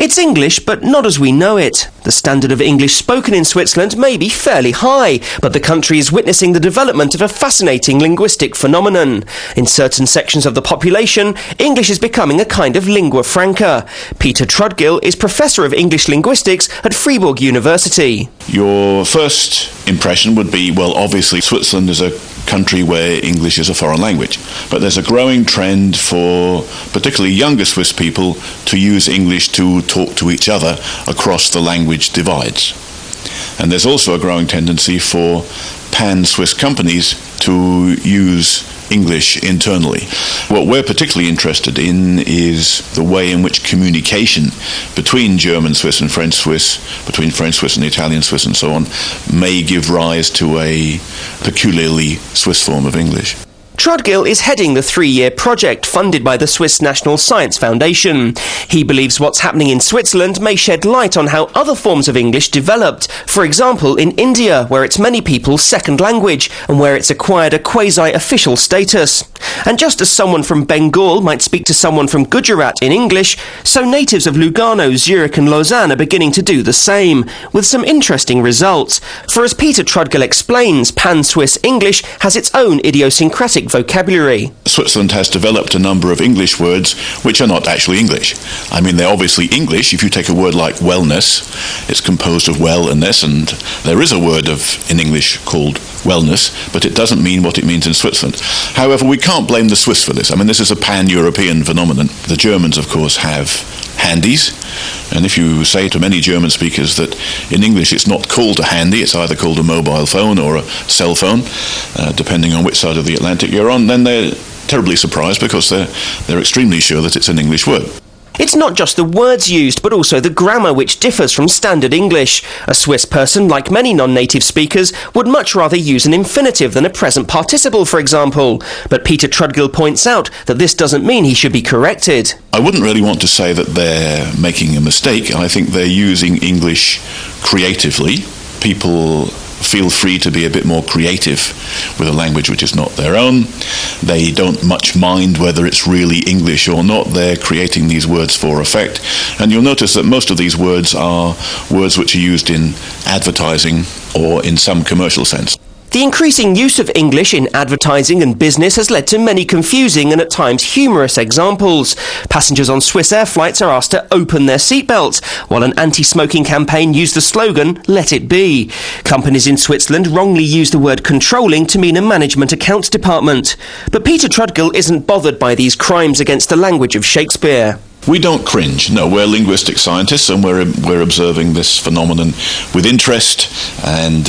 It's English, but not as we know it. The standard of English spoken in Switzerland may be fairly high, but the country is witnessing the development of a fascinating linguistic phenomenon. In certain sections of the population, English is becoming a kind of lingua franca. Peter Trudgill is Professor of English Linguistics at Fribourg University. Your first impression would be, well, obviously Switzerland is a country where English is a foreign language. But there's a growing trend for particularly younger Swiss people to use English to talk to each other across the language divides. And there's also a growing tendency for pan-Swiss companies to use English internally. What we're particularly interested in is the way in which communication between German Swiss and French Swiss, between French Swiss and Italian Swiss and so on, may give rise to a peculiarly Swiss form of English. Trudgill is heading the 3-year project funded by the Swiss National Science Foundation. He believes what's happening in Switzerland may shed light on how other forms of English developed. For example, in India, where it's many people's second language and where it's acquired a quasi-official status. And just as someone from Bengal might speak to someone from Gujarat in English, so natives of Lugano, Zurich and Lausanne are beginning to do the same, with some interesting results. For as Peter Trudgill explains, Pan-Swiss English has its own idiosyncratic vocabulary. Switzerland has developed a number of English words which are not actually English. I mean, they're obviously English. If you take a word like wellness, it's composed of well and ness, and there is a word in English called wellness, but it doesn't mean what it means in Switzerland. However, we can't blame the Swiss for this. I mean, this is a pan-European phenomenon. The Germans, of course, have handies, and if you say to many German speakers that in English it's not called a handy, it's either called a mobile phone or a cell phone, depending on which side of the Atlantic you're on, then they're terribly surprised because they're extremely sure that it's an English word. It's not just the words used, but also the grammar which differs from standard English. A Swiss person, like many non-native speakers, would much rather use an infinitive than a present participle, for example. But Peter Trudgill points out that this doesn't mean he should be corrected. I wouldn't really want to say that they're making a mistake. I think they're using English creatively. People feel free to be a bit more creative with a language which is not their own. They don't much mind whether it's really English or not. They're creating these words for effect. And you'll notice that most of these words are words which are used in advertising or in some commercial sense. The increasing use of English in advertising and business has led to many confusing and at times humorous examples. Passengers on Swiss air flights are asked to open their seatbelts, while an anti-smoking campaign used the slogan, "Let it be." Companies in Switzerland wrongly use the word controlling to mean a management accounts department. But Peter Trudgill isn't bothered by these crimes against the language of Shakespeare. We don't cringe. No, we're linguistic scientists and we're observing this phenomenon with interest and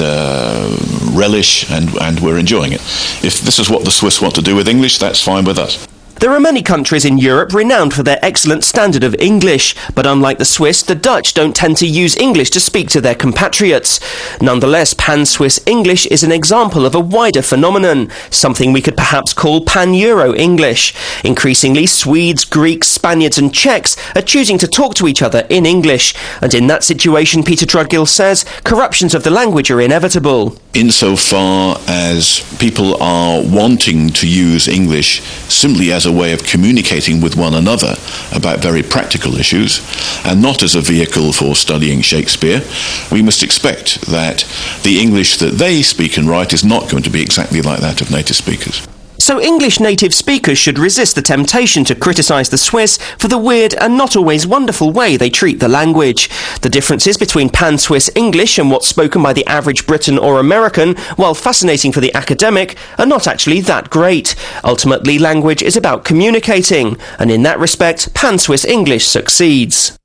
relish, and we're enjoying it. If this is what the Swiss want to do with English, that's fine with us. There are many countries in Europe renowned for their excellent standard of English, but unlike the Swiss, the Dutch don't tend to use English to speak to their compatriots. Nonetheless, Pan-Swiss English is an example of a wider phenomenon, something we could perhaps call Pan-Euro English. Increasingly, Swedes, Greeks, Spaniards and Czechs are choosing to talk to each other in English, and in that situation, Peter Trudgill says, corruptions of the language are inevitable. Insofar as people are wanting to use English simply as a way of communicating with one another about very practical issues, and not as a vehicle for studying Shakespeare, we must expect that the English that they speak and write is not going to be exactly like that of native speakers. So English native speakers should resist the temptation to criticise the Swiss for the weird and not always wonderful way they treat the language. The differences between Pan-Swiss English and what's spoken by the average Briton or American, while fascinating for the academic, are not actually that great. Ultimately, language is about communicating, and in that respect, Pan-Swiss English succeeds.